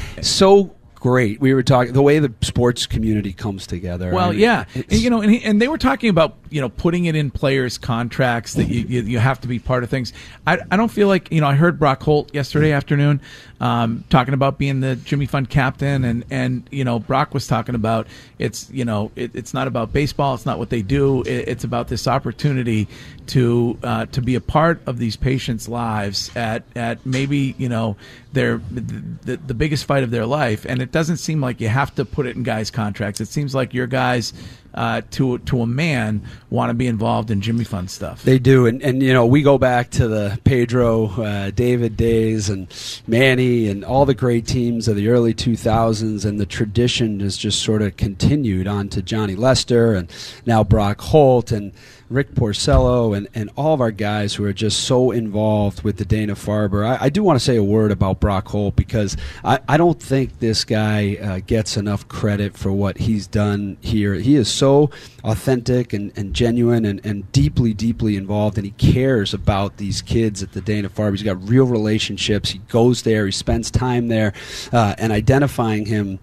so great. We were talking the way the sports community comes together. Well, I mean, yeah, and, you know, and, he, and they were talking about you know putting it in players' contracts that you, you you have to be part of things. I I don't feel like you know I heard Brock Holt yesterday afternoon um, talking about being the Jimmy Fund captain, and and you know Brock was talking about it's you know it, it's not about baseball, it's not what they do, it, it's about this opportunity to uh, to be a part of these patients' lives at at maybe you know their the, the biggest fight of their life, and it doesn't seem like you have to put it in guys' contracts. It seems like your guys, uh, to to a man, want to be involved in Jimmy Fund stuff. They do, and and you know we go back to the Pedro, uh, David days, and Manny, and all the great teams of the early two thousands, and the tradition has just sort of continued on to Johnny Lester, and now Brock Holt, and Rick Porcello, and, and all of our guys who are just so involved with the Dana-Farber. I, I do want to say a word about Brock Holt, because I, I don't think this guy uh, gets enough credit for what he's done here. He is so authentic and, and genuine and, and deeply, deeply involved, and he cares about these kids at the Dana-Farber. He's got real relationships. He goes there. He spends time there, uh, and identifying him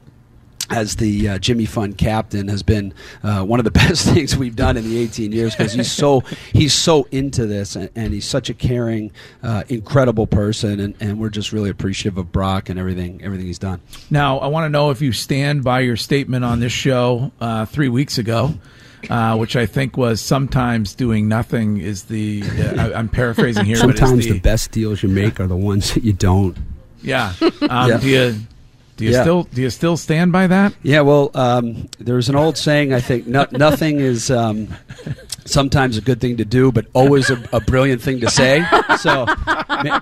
as the uh, Jimmy Fund captain has been uh, one of the best things we've done in the eighteen years, because he's so he's so into this, and, and he's such a caring, uh, incredible person, and, and we're just really appreciative of Brock and everything everything he's done. Now, I want to know if you stand by your statement on this show uh, three weeks ago, uh, which I think was sometimes doing nothing is the uh, I, I'm paraphrasing here. Sometimes but is the, the best deals you make are the ones that you don't. Yeah. Um, yeah. Do you? Do you Yeah. still do you still stand by that? Yeah, well, um, there's an old saying. I think no, nothing is um, sometimes a good thing to do, but always a, a brilliant thing to say. So I,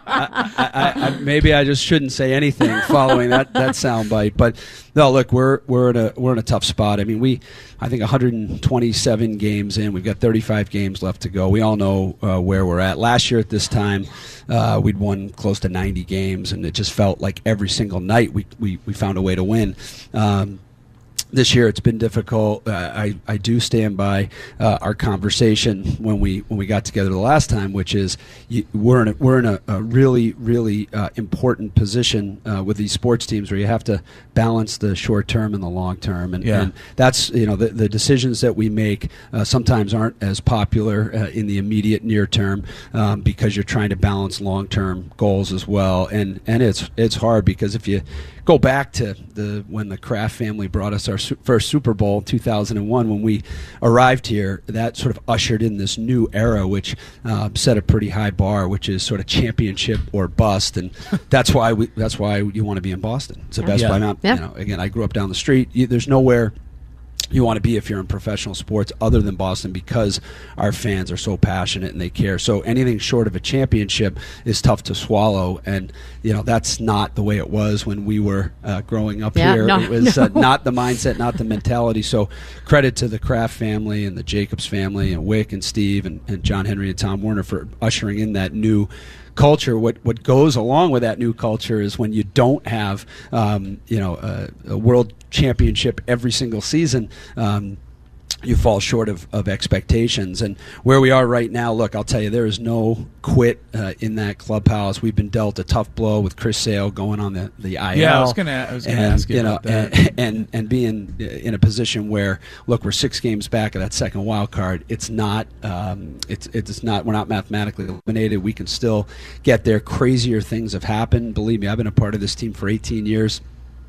I, I, maybe I just shouldn't say anything following that that soundbite. But no, look, we're we're in a we're in a tough spot. I mean, we I think one hundred twenty-seven games in. We've got thirty-five games left to go. We all know uh, where we're at. Last year at this time, uh, we'd won close to ninety games, and it just felt like every single night we we, we found a way to win. Um, This year it's been difficult. Uh, I I do stand by uh, our conversation when we when we got together the last time, which is you, we're in a, we're in a, a really really uh, important position uh, with these sports teams where you have to balance the short term and the long term, and, Yeah. and that's you know the, the decisions that we make uh, sometimes aren't as popular uh, in the immediate near term um, because you're trying to balance long term goals as well, and and it's it's hard because if you go back to the when the Kraft family brought us our su- first Super Bowl in two thousand one. When we arrived here, that sort of ushered in this new era, which uh, set a pretty high bar, which is sort of championship or bust, and that's why we that's why you want to be in Boston. It's the best Yeah. place. Not, Yeah. You know, again, I grew up down the street. You, there's nowhere you want to be if you're in professional sports other than Boston, because our fans are so passionate and they care. So anything short of a championship is tough to swallow, and you know that's not the way it was when we were uh, growing up Yeah, here. no, it was no. uh, not the mindset, not the mentality. So credit to the Kraft family and the Jacobs family and Wick and Steve and, and John Henry and Tom Werner for ushering in that new culture. What what goes along with that new culture is when you don't have um, you know a, a world championship every single season, um, you fall short of, of expectations. And where we are right now, look, I'll tell you, there is no quit uh, in that clubhouse. We've been dealt a tough blow with Chris Sale going on the, the I L. Yeah, I was gonna I was gonna and, ask you, know, about that. And, and and being in a position where, look, we're six games back of that second wild card. It's not um, it's it's not we're not mathematically eliminated. We can still get there. Crazier things have happened. Believe me, I've been a part of this team for eighteen years.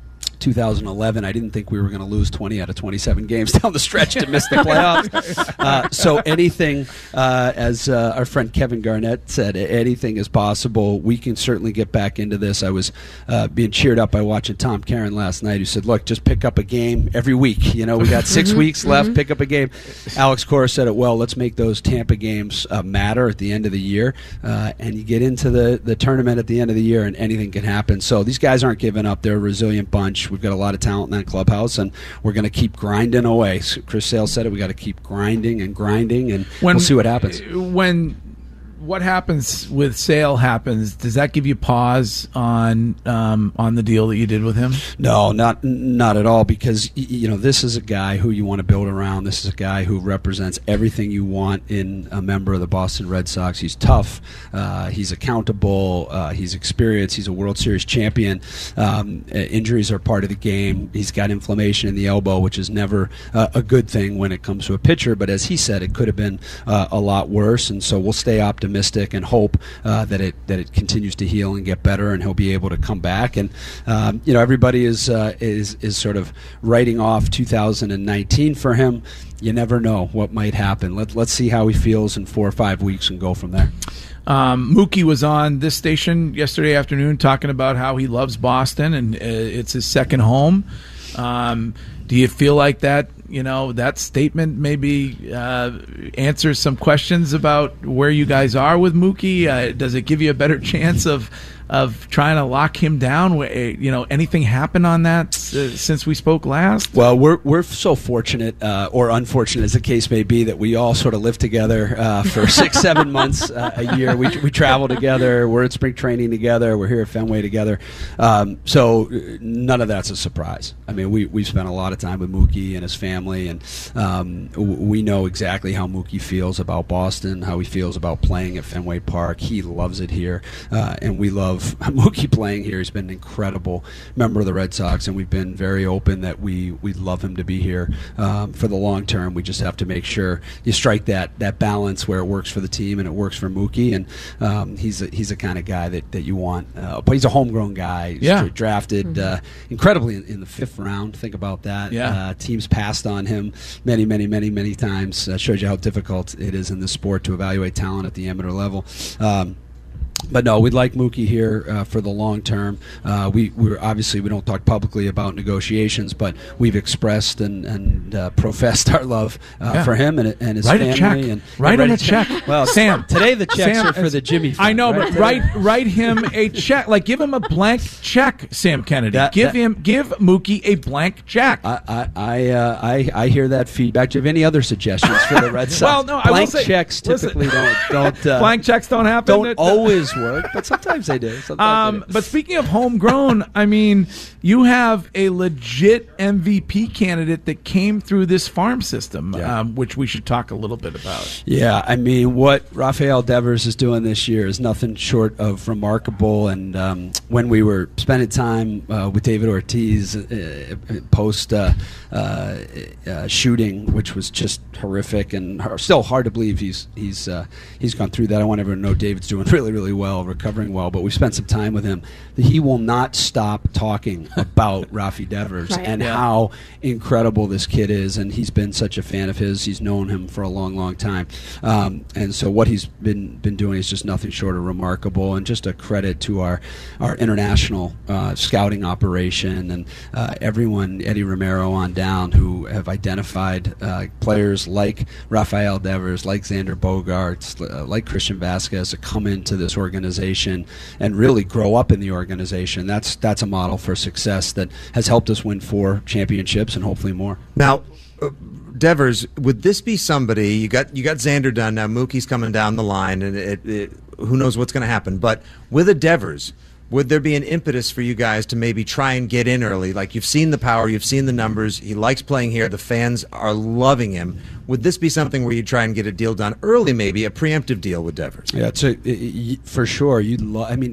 two thousand eleven, I didn't think we were going to lose twenty out of twenty-seven games down the stretch to miss the playoffs. Uh, so anything, uh, as uh, our friend Kevin Garnett said, anything is possible. We can certainly get back into this. I was uh, being cheered up by watching Tom Caron last night, who said, look, just pick up a game every week. You know, we got six weeks left, mm-hmm. pick up a game. Alex Cora said it well, let's make those Tampa games uh, matter at the end of the year. Uh, and you get into the, the tournament at the end of the year and anything can happen. So these guys aren't giving up. They're a resilient bunch. We've got a lot of talent in that clubhouse, and we're going to keep grinding away. So Chris Sale said it. We got to keep grinding and grinding, and when, we'll see what happens. When what happens with Sale happens, does that give you pause on um, on the deal that you did with him? No, not not at all, because you know this is a guy who you want to build around. This is a guy who represents everything you want in a member of the Boston Red Sox. He's tough, uh, he's accountable, uh, he's experienced, he's a World Series champion. Um, injuries are part of the game. He's got inflammation in the elbow, which is never uh, a good thing when it comes to a pitcher. But as he said, it could have been uh, a lot worse, and so we'll stay optimistic. And hope uh, that it that it continues to heal and get better, and he'll be able to come back. And um, you know, everybody is uh, is is sort of writing off two thousand nineteen for him. You never know what might happen. Let let's see how he feels in four or five weeks and go from there. Um, Mookie was on this station yesterday afternoon talking about how he loves Boston and uh, it's his second home. Um, do you feel like that, you know, that statement maybe uh, answers some questions about where you guys are with Mookie? Uh, does it give you a better chance of of trying to lock him down? You know, anything happen on that uh, since we spoke last? Well, we're we're so fortunate, uh, or unfortunate as the case may be, that we all sort of live together uh, for six, seven months uh, a year. We we travel together. We're at spring training together. We're here at Fenway together. Um, so none of that's a surprise. I mean, we we've spent a lot of time with Mookie and his family, and um, we know exactly how Mookie feels about Boston, how he feels about playing at Fenway Park. He loves it here, uh, and we love Mookie playing here. He's been an incredible member of the Red Sox, and we've been very open that we we love him to be here um, for the long term. We just have to make sure you strike that that balance where it works for the team and it works for Mookie. And um, he's a, he's the kind of guy that, that you want. Uh, but he's a homegrown guy. He's yeah. drafted mm-hmm. uh, incredibly in, in the fifth round. Think about that. Yeah. Uh, teams passed on him many, many, many, many times. Uh, shows you how difficult it is in this sport to evaluate talent at the amateur level. Um, But no, we'd like Mookie here uh, for the long term. Uh, we we're obviously we don't talk publicly about negotiations, but we've expressed and and uh, professed our love uh, yeah. for him and, and his write family. A check. And write and him a check. Well, Sam, today the checks Sam, are for the Jimmy Fund. I know, right? but write write him a check. Like give him a blank check, Sam Kennedy. That, give that, him give Mookie a blank check. I I I, uh, I I hear that feedback. Do you have any other suggestions for the Red Sox? Well, no, blank I will say, checks typically listen, don't don't uh, blank checks don't happen. Don't always work, but sometimes. Sometimes they do. Sometimes um, they do. But speaking of homegrown, I mean, you have a legit M V P candidate that came through this farm system, Yeah. um, which we should talk a little bit about. Yeah, I mean, what Rafael Devers is doing this year is nothing short of remarkable. And um, when we were spending time uh, with David Ortiz uh, post uh, uh, uh, shooting, which was just horrific and h- still hard to believe he's he's uh, he's gone through that. I want everyone to know David's doing really, really well, recovering well. But we spent some time with him. He will not stop talking about Rafi Devers Right. and Yeah. how incredible this kid is, and he's been such a fan of his. He's known him for a long, long time, um, and so what he's been been doing is just nothing short of remarkable, and just a credit to our our international uh, scouting operation and uh, everyone, Eddie Romero on down, who have identified uh, players like Rafael Devers, like Xander Bogaerts, uh, like Christian Vasquez to come into this organization and really grow up in the organization. That's that's a model for success that has helped us win four championships and hopefully more. Now, uh, Devers, would this be somebody, you got you got Xander done, now Mookie's coming down the line, and it, it, who knows what's going to happen, but with a Devers, would there be an impetus for you guys to maybe try and get in early? Like, you've seen the power, you've seen the numbers, he likes playing here, the fans are loving him. Would this be something where you try and get a deal done early, maybe, a preemptive deal with Devers? Yeah, it's a, it, it, for sure. You'd lo- I mean,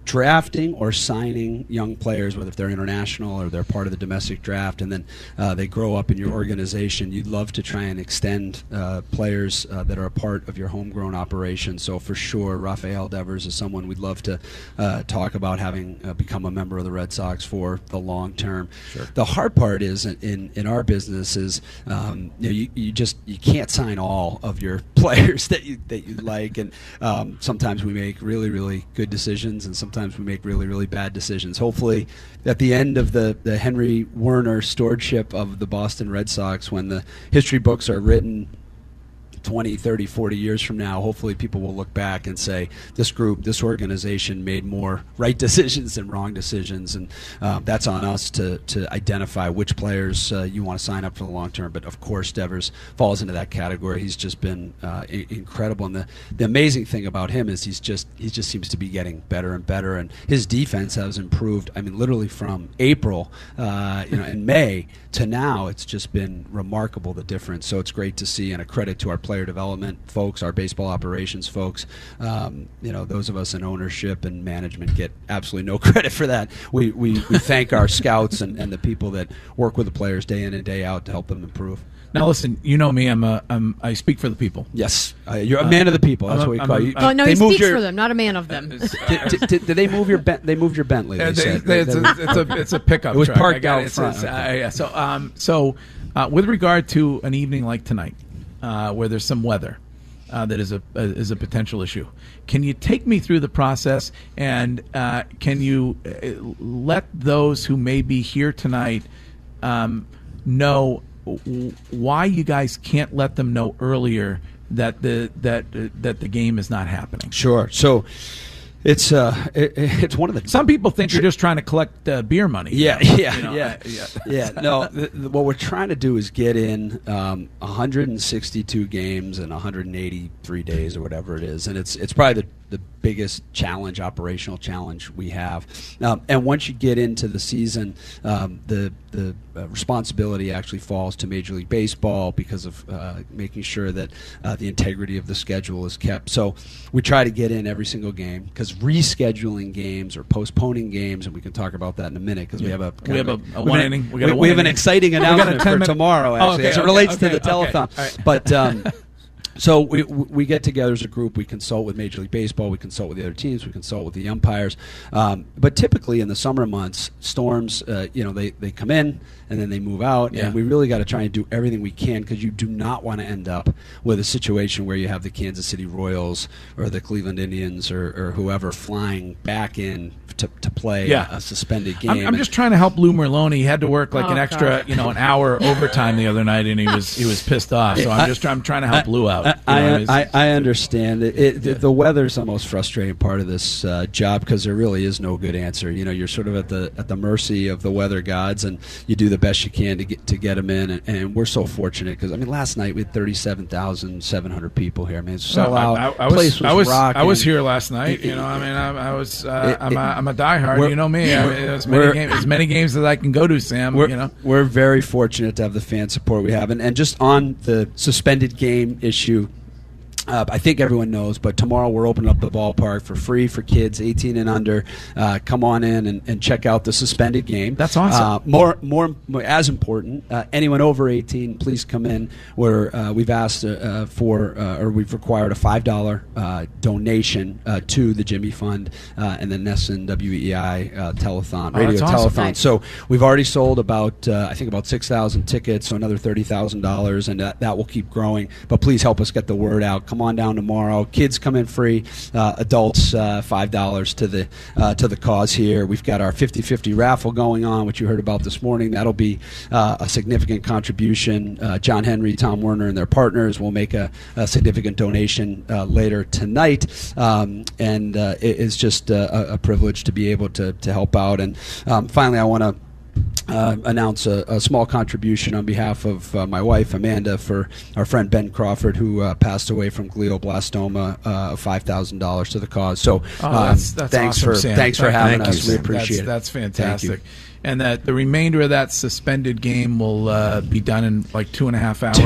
drafting or signing young players, whether if they're international or they're part of the domestic draft, and then uh, they grow up in your organization, you'd love to try and extend uh, players uh, that are a part of your homegrown operation. So for sure, Rafael Devers is someone we'd love to uh, talk about having uh, become a member of the Red Sox for the long term. Sure. The hard part is in in our business is um, you, know, you you just you can't sign all of your players that you that you like, and um, sometimes we make really really good decisions, and sometimes Sometimes we make really, really bad decisions. Hopefully, at the end of the, the Henry Werner stewardship of the Boston Red Sox, when the history books are written twenty, thirty, forty years from now, hopefully people will look back and say, this group, this organization made more right decisions than wrong decisions, and uh, that's on us to, to identify which players uh, you want to sign up for the long term. But of course, Devers falls into that category. He's just been uh, I- incredible, and the, the amazing thing about him is he's just he just seems to be getting better and better, and his defense has improved. I mean, literally from April, uh, you know, in May to now, it's just been remarkable, the difference. So it's great to see, and a credit to our players. Player development folks, our baseball operations folks. Um, you know, those of us in ownership and management get absolutely no credit for that. We we, we thank our scouts and, and the people that work with the players day in and day out to help them improve. Now, listen, you know me. I'm a. I'm, I speak for the people. Yes, uh, you're a man uh, of the people. That's I'm what we a, call a, you. Oh no, they he speaks your, for them, not a man of them. did, did, did, did they move your? Ben, they moved your Bentley. They uh, they, said. They, it's, a, it's a it's a pickup. It was truck. parked out it. front. It's, uh, yeah. So um so uh, with regard to an evening like tonight, uh, where there's some weather. Uh, that is a uh, is a potential issue. Can you take me through the process, and uh, can you uh, let those who may be here tonight um, know w- why you guys can't let them know earlier that the that uh, that the game is not happening? Sure. So. It's uh, it, it's one of the. Some people think you're just trying to collect uh, beer money. Yeah, you know? yeah, you know, yeah, yeah, yeah. No, the, the, what we're trying to do is get in um, one hundred sixty-two games in one hundred eighty-three days or whatever it is, and it's it's probably the, the biggest challenge, operational challenge we have. Um, and once you get into the season, um, the the uh, responsibility actually falls to Major League Baseball because of uh, making sure that uh, the integrity of the schedule is kept. So we try to get in every single game because rescheduling games or postponing games, and we can talk about that in a minute because yeah. we have a we have a, a, a one we, inning. We, we, got we have inning. an exciting announcement for minute. tomorrow, actually, oh, okay, as it okay, relates okay, to the okay. telethon. Right. But um, so we we get together as a group. We consult with Major League Baseball. We consult with the other teams. We consult with the umpires. Um, but typically in the summer months, storms, uh, you know, they, they come in and then they move out. Yeah. And we really got to try and do everything we can because you do not want to end up with a situation where you have the Kansas City Royals or the Cleveland Indians or, or whoever flying back in to, to play yeah. a, a suspended game. I'm, I'm just trying to help Lou Merlone. He had to work like oh, an extra, God. you know, an hour overtime the other night, and he was he was pissed off. So I'm just I'm trying to help I, Lou out. I, You know, I, he's- I, I understand it. it Yeah. The weather's the most frustrating part of this uh, job because there really is no good answer. You know, you're sort of at the at the mercy of the weather gods, and you do the best you can to get to get them in. And, and we're so fortunate because I mean, last night we had thirty-seven thousand seven hundred people here. I mean, it's so Well, out. I, I, I was, Place was I was rocking. I was here last night. You know, I mean, I, I was uh, It- I'm, a, it- I'm a diehard. we're- You know me. I mean, as many we're- games, as many games as I can go to, Sam. We're, you know, we're very fortunate to have the fan support we have, and, and just on the suspended game issue. Uh, I think everyone knows, but tomorrow we're opening up the ballpark for free for kids eighteen and under. Uh, come on in and, and check out the suspended game. That's awesome. Uh, more, more, more, as important, uh, anyone over eighteen, please come in. Where uh, we've asked uh, for, uh, or we've required a five dollar uh, donation uh, to the Jimmy Fund uh, and the Nesson W E I uh, telethon, Oh, radio that's awesome. telethon. Nice. So we've already sold about, uh, I think, about six thousand tickets, so another thirty thousand dollars, and that, that will keep growing. But please help us get the word out. Come on down tomorrow. Kids come in free. Uh, adults uh, five dollars to the uh, to the cause here. We've got our fifty-fifty raffle going on, which you heard about this morning. That'll be uh, a significant contribution. Uh, John Henry, Tom Werner, and their partners will make a, a significant donation uh, later tonight, um, and uh, it is just uh, a, a privilege to be able to to help out. And um, finally, I want to. Uh, announce a, a small contribution on behalf of uh, my wife Amanda for our friend Ben Crawford, who uh, passed away from glioblastoma, uh, of five thousand dollars to the cause. So, oh, um, that's, that's thanks awesome, for Sam. thanks for Thank having you. us. We That's- appreciate that's, it. That's Thank you. fantastic. And that the remainder of that suspended game will uh, be done in like two and a half hours.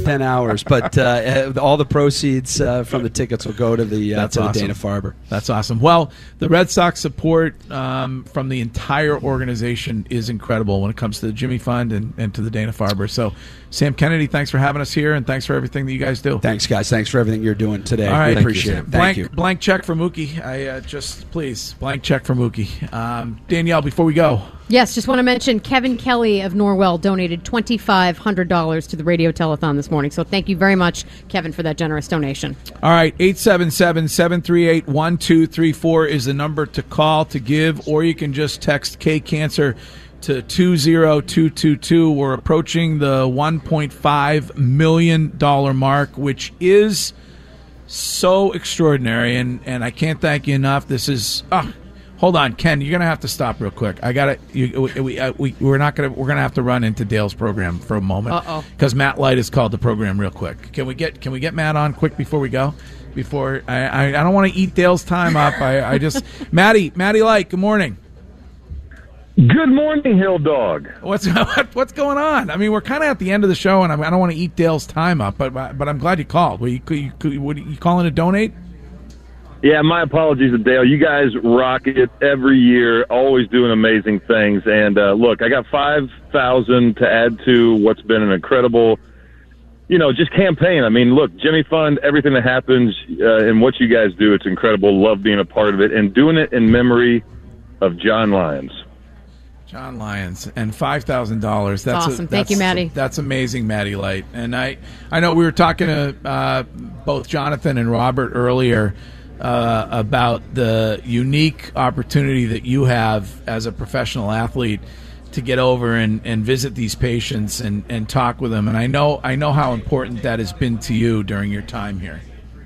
ten hours. But uh, all the proceeds uh, from the tickets will go to the, uh, That's to the awesome. Dana-Farber. That's awesome. Well, the Red Sox support um, from the entire organization is incredible when it comes to the Jimmy Fund and, and to the Dana-Farber. So, Sam Kennedy, thanks for having us here, and thanks for everything that you guys do. Thanks, guys. Thanks for everything you're doing today. All right. We appreciate it. Thank blank, you. Blank check for Mookie. I uh, just, please, blank check for Mookie. Um, Danielle, before we go. Yes, just want to mention Kevin Kelly of Norwell donated twenty-five hundred dollars to the radio telethon this morning. So thank you very much, Kevin, for that generous donation. All right, eight seven seven, seven three eight, one two three four is the number to call to give, or you can just text K-Cancer to two zero two two two. We're approaching the one point five million dollars mark, which is so extraordinary, and, and I can't thank you enough. This is... Oh, hold on, Ken. You're gonna have to stop real quick. I got to. We, we, uh, we we're not gonna. We're gonna have to run into Dale's program for a moment. Uh-oh. Because Matt Light has called the program real quick. Can we get Can we get Matt on quick before we go? Before I I, I don't want to eat Dale's time up. I, I just Matty Matty Light. Good morning. Good morning, Hill Dog. What's what, what's going on? I mean, we're kind of at the end of the show, and I, I don't want to eat Dale's time up. But but I'm glad you called. Were you, you, you, what, you calling to donate? Yeah, my apologies to Dale. You guys rock it every year, always doing amazing things. And uh, look, I got five thousand to add to what's been an incredible, you know, just campaign. I mean, look, Jimmy Fund, everything that happens uh, and what you guys do, it's incredible. Love being a part of it and doing it in memory of John Lyons. John Lyons and five thousand dollars. That's awesome. A, Thank you, Maddie. That's amazing, Maddie Light. And I, I know we were talking to uh, both Jonathan and Robert earlier uh, about the unique opportunity that you have as a professional athlete to get over and, and visit these patients and, and talk with them. And I know I know how important that has been to you during your time here.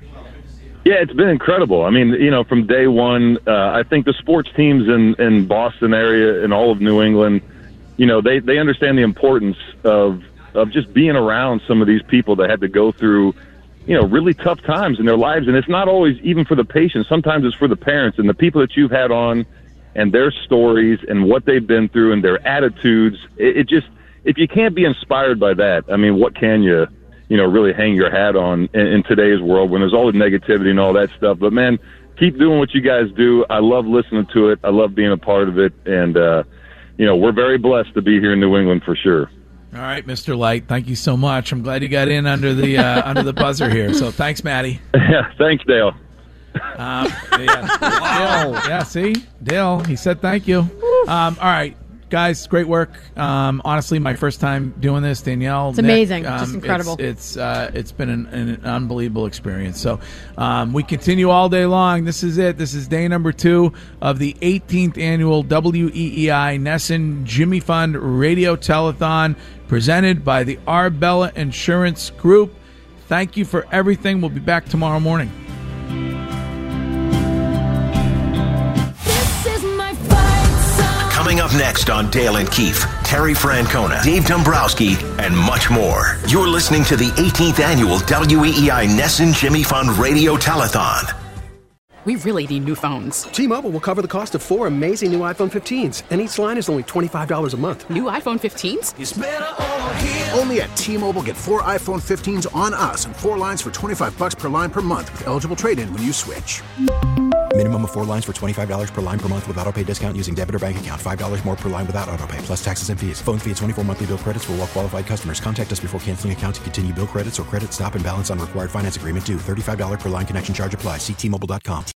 Yeah, it's been incredible. I mean, you know, from day one, uh, I think the sports teams in, in Boston area and all of New England, you know, they, they understand the importance of of just being around some of these people that had to go through, you know, really tough times in their lives. And it's not always even for the patients. Sometimes it's for the parents and the people that you've had on and their stories and what they've been through and their attitudes. It, it just, if you can't be inspired by that, I mean, what can you, you know, really hang your hat on in, in today's world when there's all the negativity and all that stuff. But, man, keep doing what you guys do. I love listening to it. I love being a part of it. And, uh, you know, we're very blessed to be here in New England for sure. All right, Mister Light, thank you so much. I'm glad you got in under the uh, under the buzzer here. So thanks, Matty. Yeah, thanks, Dale. Um, yeah, Dale, yeah, see? Dale, he said thank you. Um, all right. Guys, great work. Um, honestly, my first time doing this, Danielle. It's amazing. Nick, um, Just incredible. It's it's, uh, it's been an, an unbelievable experience. So um, we continue all day long. This is it. This is day number two of the eighteenth annual W E E I Nesson Jimmy Fund Radio Telethon presented by the Arbella Insurance Group. Thank you for everything. We'll be back tomorrow morning. Coming up next on Dale and Keefe, Terry Francona, Dave Dombrowski, and much more. You're listening to the eighteenth annual W E E I Nesson Jimmy Fund Radio Telethon. We really need new phones. T-Mobile will cover the cost of four amazing new iPhone fifteens, and each line is only twenty-five dollars a month. New iPhone fifteens? It's better over here. Only at T-Mobile, get four iPhone fifteens on us and four lines for twenty-five bucks per line per month with eligible trade-in when you switch. Minimum of four lines for twenty-five dollars per line per month with autopay discount using debit or bank account. five dollars more per line without autopay, plus taxes and fees. Phone fee at twenty-four monthly bill credits for well-qualified customers. Contact us before canceling account to continue bill credits or credit stop and balance on required finance agreement due. thirty-five dollars per line connection charge applies. See T Mobile dot com.